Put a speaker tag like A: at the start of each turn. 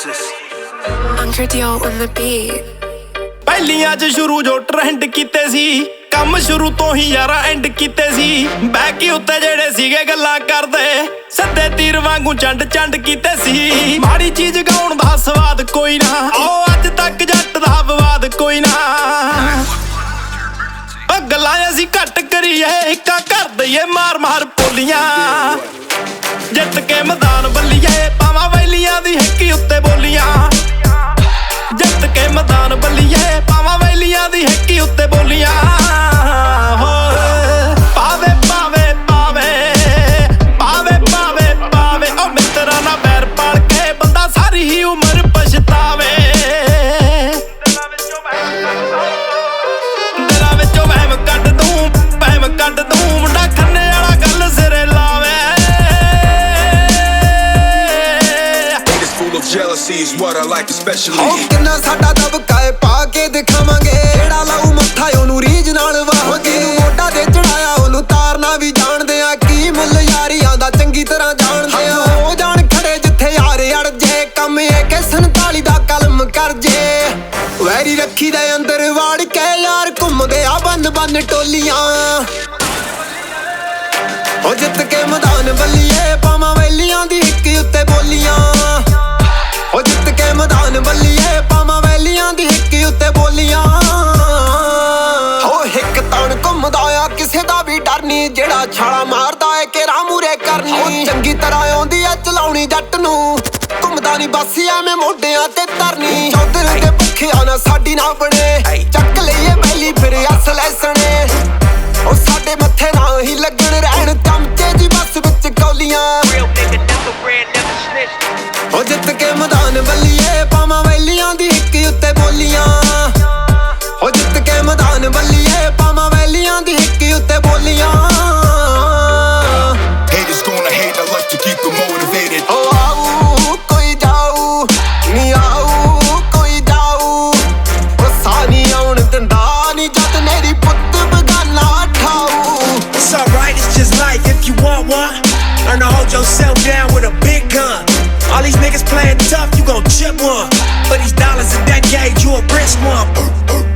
A: Anchor Dial on the beat.
B: ਪਹਿਲੀਆਂ 'ਚ ਸ਼ੁਰੂ ਜੋ ਟ੍ਰੈਂਡ ਕੀਤੇ ਸੀ, ਕੰਮ ਸ਼ੁਰੂ ਤੋਂ ਹੀ ਯਾਰਾ ਐਂਡ ਕੀਤੇ ਸੀ। ਬੈਕ ਉੱਤੇ ਜਿਹੜੇ ਸੀਗੇ ਗੱਲਾਂ ਕਰਦੇ, ਸੱਦੇ ਤੀਰ ਵਾਂਗੂ ਚੰਡ ਕੀਤੇ ਸੀ। ਮਾੜੀ ਚੀਜ਼ ਗਾਉਣ ਦਾ ਸਵਾਦ ਕੋਈ ਨਾ, ਆਓ ਅੱਜ ਤੱਕ ਜੱਟ ਦਾ ਵਿਵਾਦ ਕੋਈ ਨਾ। ਗੱਲਾਂ ਅਸੀਂ ਘੱਟ ਕਰੀਏ, ਇੱਕਾ ਕਰ ਦਈਏ ਮਾਰ ਪੋਲੀਆਂ। ਜਿੱਤ ਕੇ ਮੈਦਾਨ ਬੱਲੀਏ, ਪਾਵਾਂ ਵੈਲੀਆਂ ਦੀ ਹਿੱਕੀ ਉੱਤੇ ਬੋਲੀਆਂ। ਜਿੱਤ ਕੇ ਮੈਦਾਨ ਬੱਲੀਏ, ਪਾਵਾਂ ਵੈਲੀਆਂ ਦੀ ਹਿੱਕੀ ਉੱਤੇ ਬੋਲੀਆਂ। ਪਾਵੇ ਪਾਵੇ ਪਾਵੇ ਪਾਵੇ ਪਾਵੇ ਪਾਵੇ ਉਹ ਮਿੱਤਰਾਂ ਨਾਲ ਬੈਰ ਪਾਲ ਕੇ ਬੰਦਾ ਸਾਰੀ ਹੀ ਉਮਰ ਪਛਤਾਵੇ। ਦਿਲਾਂ ਵਿੱਚੋਂ ਵਹਿਮ ਕੱਢ ਦੂੰ ਮੁੰਡਾ ਖੰਨੇ ਵਾਲਾ ਗੱਲ ਸਿਰੇ ਲਾਵੇ।
C: Jealousy is what I like especially.
D: ਉਹ ਕਿੰਨਾ ਸਾਡਾ ਦਬਕਾ ਏ, ਪਾ ਕੇ ਦਿਖਾਵਾਂਗੇ। ਜਿਹੜਾ ਲਾਊ ਮੱਥਾ ਉਹਨੂੰ ਰੀਝ ਨਾਲ ਵਾਹਾਂਗੇ। ਮੋਢਾ ਤੇ ਚੜਾਇਆ ਉਹਨੂੰ ਤਾਰਨਾ ਵੀ ਜਾਣਦੇ ਆ। ਕੀ ਮੁੱਲ ਯਾਰੀਆਂ ਦਾ ਚੰਗੀ ਤਰ੍ਹਾਂ ਜਾਣਦੇ ਆ। ਹੋ ਜਾਣ ਖੜੇ ਜਿੱਥੇ ਯਾਰ ਅੜ ਜੇ, ਕੰਮ ਇਹ ਕਿ 47 ਦਾ ਕਲਮ ਕਰ ਜੇ। ਵੈਰੀ ਰੱਖੀ ਦੇ ਅੰਦਰ ਵਾੜ ਕੇ ਯਾਰ ਘੁੰਮ ਗਿਆ ਬੰਨ ਟੋਲੀਆਂ। ਉਹ ਜਿੱਤ ਕੇ ਮੈਦਾਨ ਬੱਲੀਏ, ਪਾਵਾਂ ਵੈਲੀਆਂ ਦੀ ਹਿੱਕ ਉੱਤੇ ਬੋਲੀਆਂ। ਉਹ ਜਿੱਤ ਕੇ ਮੈਦਾਨ ਬੱਲੀਏ, ਪਾਵਾਂ ਵੈਲੀਆਂ ਦੀ ਹਿੱਕ ਉੱਤੇ ਬੋਲੀਆਂ। ਉਹ ਹਿੱਕ ਤਣ ਘੁੰਮਦਾ ਆ, ਕਿਸੇ ਦਾ ਵੀ ਡਰ ਨੀ। ਜਿਹੜਾ ਛਾਲਾ ਮਾਰਦਾ ਏ ਘੇਰਾ ਮੂਰੇ ਕਰਨੀ। ਉਹ ਚੰਗੀ ਤਰ੍ਹਾਂ ਆਉਂਦੀ ਐ ਚਲਾਉਣੀ ਜੱਟ ਨੂੰ, ਘੁੰਮਦਾ ਨੀ ਬਸ ਐਵੇਂ ਮੋਢਿਆਂ ਤੇ ਧਰਨੀ। ਚੌਧਰ ਦੇ ਭੁੱਖਿਆਂ ਨਾ ਸਾਡੀ ਨਾ ਬਣੇ, ਚੱਕ ਲਈਏ ਬੈਲੀ ਫਿਰ ਅਸਲ ਐਸਣੇ। ਉਹ ਸਾਡੇ ਮੱਥੇ ਨਾ ਹੀ ਲੱਗਣ ਰਹਿਣ ਚਮਚੇ ਜੀ ਬਸ ਵਿੱਚ ਕੌਲੀਆਂ। ਉਹ ਜਿੱਤ ਕੇ ਮੈਦਾਨ ਬੱਲੀਏ, ਪਾਵਾਂ ਵੈਲੀਆਂ ਦੀ ਹਿੱਕ ਉੱਤੇ ਬੋਲੀਆਂ। ਉਹ ਜਿੱਤ ਕੇ ਮੈਦਾਨ ਬੱਲੀਏ, ਪਾਵਾਂ ਵੈਲੀਆਂ ਦੀ ਹਿੱਕ ਉੱਤੇ ਬੋਲੀਆਂ।
C: Haters gonna hate, I like to keep them motivated.
D: ਉਹ ਆਊ ਕੋਈ ਜਾਊ, ਨੀ ਆਊ ਕੋਈ ਜਾਊ। ਗੁੱਸਾ ਨੀ ਆਉਣ ਦਿੰਦਾ ਨੀ ਜਦ ਮੇਰੀ ਪੁੱਤ ਬਗਾਨਾ ਠਾਊ।
E: It's alright, it's just life if you want one. Learn to hold yourself down with a big gun. All these niggas playing tough, you gon' chip one. For these dollars a decade, you a rich one.